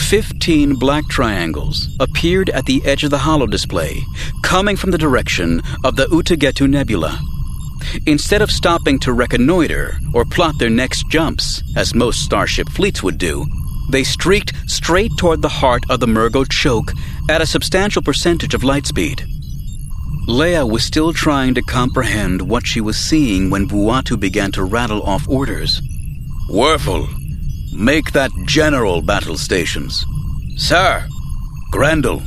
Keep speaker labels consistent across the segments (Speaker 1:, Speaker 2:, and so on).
Speaker 1: 15 black triangles appeared at the edge of the holodisplay, coming from the direction of the Utugetu Nebula. Instead of stopping to reconnoiter or plot their next jumps, as most starship fleets would do, they streaked straight toward the heart of the Murgo choke at a substantial percentage of light speed. Leia was still trying to comprehend what she was seeing when Vuatu began to rattle off orders. "Werfel, make that general battle stations. Sir, Grendel,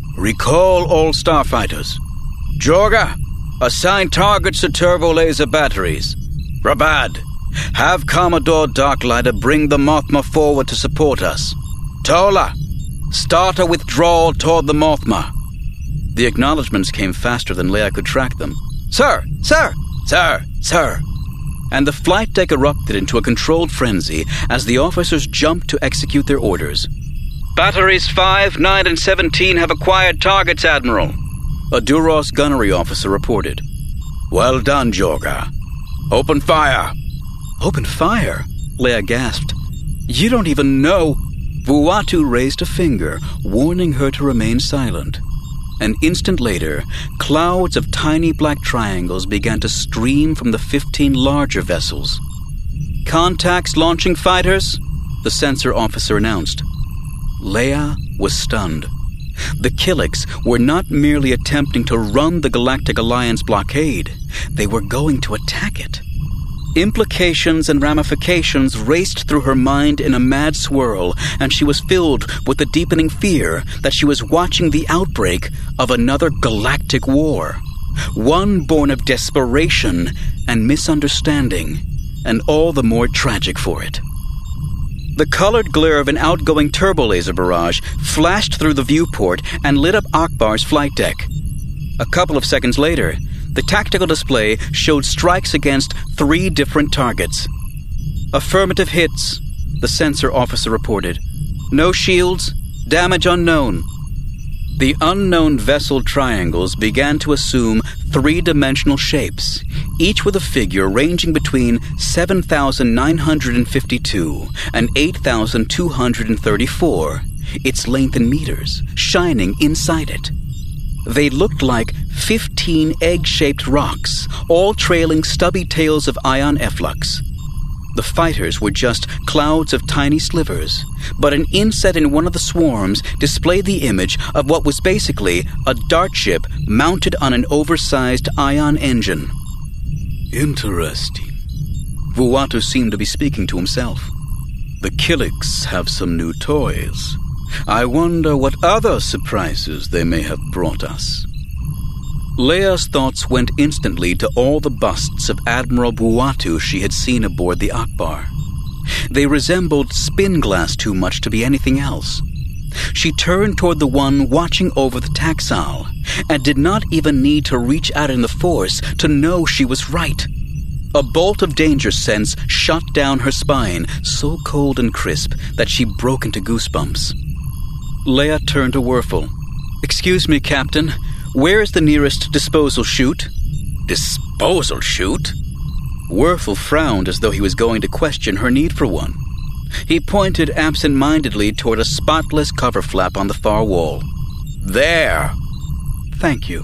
Speaker 1: recall all starfighters. Jorga, assign targets to turbo laser batteries. Rabad, have Commodore Darklighter bring the Mothma forward to support us. Tola, start a withdrawal toward the Mothma." The acknowledgments came faster than Leia could track them. "Sir! Sir! Sir! Sir!" And the flight deck erupted into a controlled frenzy as the officers jumped to execute their orders. "Batteries 5, 9, and 17 have acquired targets, Admiral," a Duros gunnery officer reported. "Well done, Jorga. Open fire." "Open fire?" Leia gasped. "You don't even know." Vuatu raised a finger, warning her to remain silent. An instant later, clouds of tiny black triangles began to stream from the 15 larger vessels. "Contacts launching fighters," the sensor officer announced. Leia was stunned. The Killiks were not merely attempting to run the Galactic Alliance blockade, they were going to attack it. Implications and ramifications raced through her mind in a mad swirl, and she was filled with the deepening fear that she was watching the outbreak of another galactic war, one born of desperation and misunderstanding, and all the more tragic for it. The colored glare of an outgoing turbolaser barrage flashed through the viewport and lit up Akbar's flight deck. A couple of seconds later, the tactical display showed strikes against 3 different targets. "Affirmative hits," the sensor officer reported. "No shields, damage unknown." The unknown vessel triangles began to assume 3-dimensional shapes, each with a figure ranging between 7,952 and 8,234, its length in meters, shining inside it. They looked like 15 egg-shaped rocks, all trailing stubby tails of ion efflux. The fighters were just clouds of tiny slivers, but an inset in one of the swarms displayed the image of what was basically a dart ship mounted on an oversized ion engine. "Interesting." Vuatu seemed to be speaking to himself. "The Killiks have some new toys. I wonder what other surprises they may have brought us." Leia's thoughts went instantly to all the busts of Admiral Vuatu she had seen aboard the Akbar. They resembled spin glass too much to be anything else. She turned toward the one watching over the Taxal, and did not even need to reach out in the Force to know she was right. A bolt of danger sense shot down her spine, so cold and crisp that she broke into goosebumps. Leia turned to Werfel. "Excuse me, Captain. Where is the nearest disposal chute?" "Disposal chute?" Werfel frowned as though he was going to question her need for one. He pointed absent-mindedly toward a spotless cover flap on the far wall. "There!" "Thank you."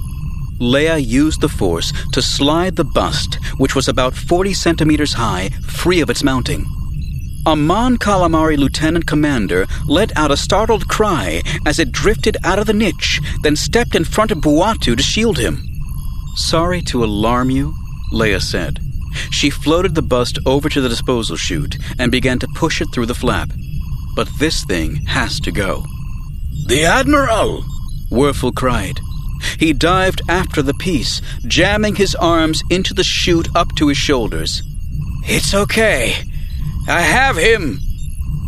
Speaker 1: Leia used the Force to slide the bust, which was about 40 centimeters high, free of its mounting. A Mon Calamari lieutenant commander let out a startled cry as it drifted out of the niche, then stepped in front of Vuatu to shield him. "Sorry to alarm you," Leia said. She floated the bust over to the disposal chute and began to push it through the flap. "But this thing has to go." "The Admiral!" Werfel cried. He dived after the piece, jamming his arms into the chute up to his shoulders. "It's okay. I have him,"